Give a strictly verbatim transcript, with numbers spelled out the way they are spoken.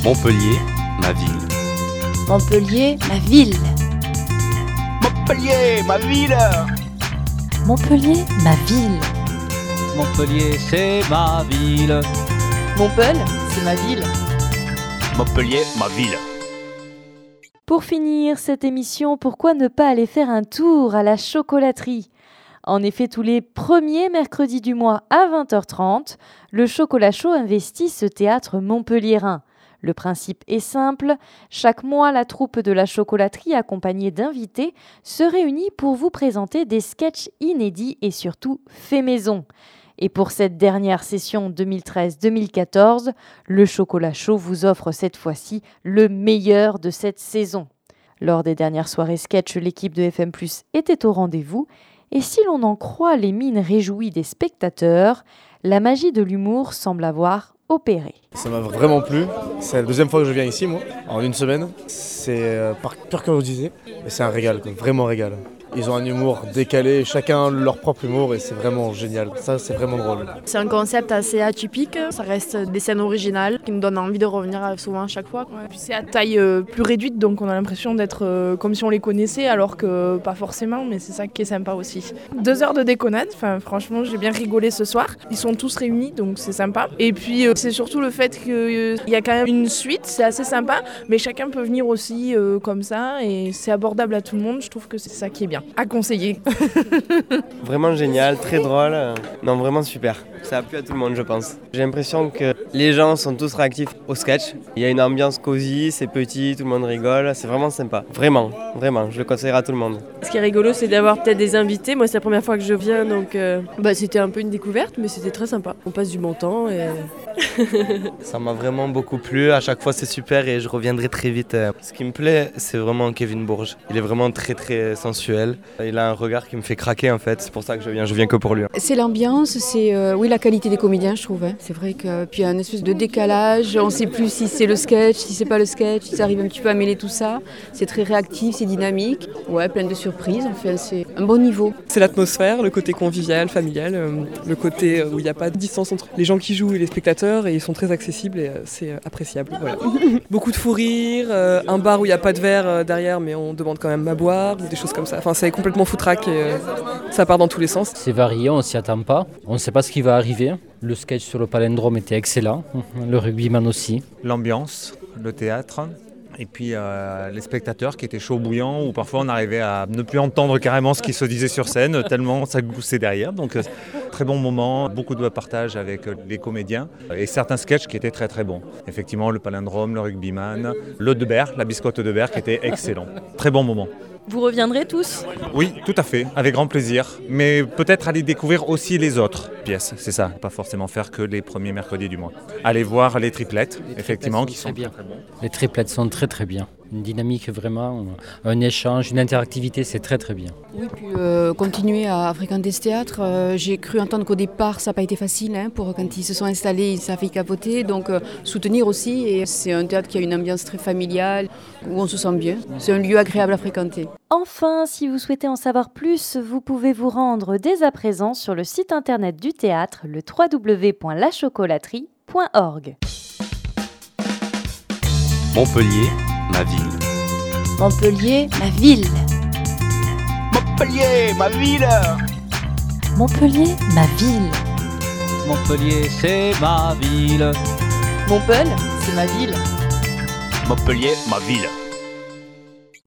Montpellier, ma ville. Montpellier, ma ville. Montpellier, ma ville. Montpellier, ma ville. Montpellier, c'est ma ville. Montpellier, c'est ma ville. Montpellier, ma ville. Pour finir cette émission, pourquoi ne pas aller faire un tour à la chocolaterie ? En effet, tous les premiers mercredis du mois à vingt heures trente, le Chocolat Chaud investit ce théâtre montpelliérain. Le principe est simple, chaque mois la troupe de la chocolaterie accompagnée d'invités se réunit pour vous présenter des sketchs inédits et surtout faits maison. Et pour cette dernière session deux mille treize deux mille quatorze, le Chocolat Chaud vous offre cette fois-ci le meilleur de cette saison. Lors des dernières soirées sketch, l'équipe de F M plus, était au rendez-vous. Et si l'on en croit les mines réjouies des spectateurs, la magie de l'humour semble avoir opéré. Ça m'a vraiment plu. C'est la deuxième fois que je viens ici, moi, en une semaine. C'est euh, par pure curiosité, et c'est un régal, quoi, vraiment un régal. Ils ont un humour décalé, chacun leur propre humour et c'est vraiment génial. Ça, c'est vraiment drôle. C'est un concept assez atypique, ça reste des scènes originales qui nous donnent envie de revenir souvent à chaque fois. Ouais. Puis c'est à taille euh, plus réduite, donc on a l'impression d'être euh, comme si on les connaissait, alors que pas forcément, mais c'est ça qui est sympa aussi. Deux heures de déconnade, enfin, franchement j'ai bien rigolé ce soir. Ils sont tous réunis, donc c'est sympa. Et puis euh, c'est surtout le fait qu'il euh, y a quand même une suite, c'est assez sympa, mais chacun peut venir aussi euh, comme ça, et c'est abordable à tout le monde, je trouve que c'est ça qui est bien. À conseiller. Vraiment génial, très drôle. Non, vraiment super. Ça a plu à tout le monde, je pense. J'ai l'impression que les gens sont tous réactifs au sketch. Il y a une ambiance cosy, c'est petit, tout le monde rigole. C'est vraiment sympa. Vraiment, vraiment. Je le conseillerais à tout le monde. Ce qui est rigolo, c'est d'avoir peut-être des invités. Moi, c'est la première fois que je viens, donc euh, bah, c'était un peu une découverte, mais c'était très sympa. On passe du bon temps et... Ça m'a vraiment beaucoup plu. À chaque fois, c'est super et je reviendrai très vite. Ce qui me plaît, c'est vraiment Kevin Bourges. Il est vraiment très, très sensuel. Il a un regard qui me fait craquer, en fait. C'est pour ça que je viens. Je viens que pour lui. C'est l'ambiance, c'est euh, oui, la qualité des comédiens, je trouve. Hein. C'est vrai que puis il y a une espèce de décalage. On ne sait plus si c'est le sketch, si c'est pas le sketch. Ils arrivent un petit peu à mêler tout ça. C'est très réactif, c'est dynamique. Ouais, plein de surprises. Enfin, c'est un bon niveau. C'est l'atmosphère, le côté convivial, familial, euh, le côté où il n'y a pas de distance entre les gens qui jouent et les spectateurs. Et ils sont très accessibles et euh, c'est euh, appréciable. Voilà. Beaucoup de fou rire, euh, un bar où il n'y a pas de verre euh, derrière, mais on demande quand même à boire, des choses comme ça. Enfin, c'est complètement foutraque et euh, ça part dans tous les sens. C'est varié, on s'y attend pas. On ne sait pas ce qui va arriver. Le sketch sur le palindrome était excellent. Le rugbyman aussi. L'ambiance, le théâtre. Et puis euh, les spectateurs qui étaient chauds bouillants, où parfois on arrivait à ne plus entendre carrément ce qui se disait sur scène, tellement ça gloussait derrière. Donc euh, très bon moment, beaucoup de partage avec les comédiens et certains sketchs qui étaient très très bons. Effectivement, le palindrome, le rugbyman, le Debert, la biscotte Debert qui était excellent. Très bon moment. Vous reviendrez tous ? Oui, tout à fait, avec grand plaisir. Mais peut-être aller découvrir aussi les autres pièces, c'est ça. Pas forcément faire que les premiers mercredis du mois. Aller voir les triplettes, les effectivement, qui sont bien. Très, très bons. Les triplettes sont très très bien. Une dynamique vraiment, un échange, une interactivité, c'est très très bien. Oui, puis euh, continuer à fréquenter ce théâtre. Euh, j'ai cru entendre qu'au départ, ça n'a pas été facile. Hein, pour quand ils se sont installés, ça a fait capoter. Donc euh, soutenir aussi. Et c'est un théâtre qui a une ambiance très familiale, où on se sent bien. C'est un lieu agréable à fréquenter. Enfin, si vous souhaitez en savoir plus, vous pouvez vous rendre dès à présent sur le site internet du théâtre, le w w w point la chocolaterie point org. Montpellier, ma ville. Montpellier, ma ville. Montpellier, ma ville. Montpellier, ma ville. Montpellier, c'est ma ville. Montpellier, c'est ma ville. Montpellier, ma ville.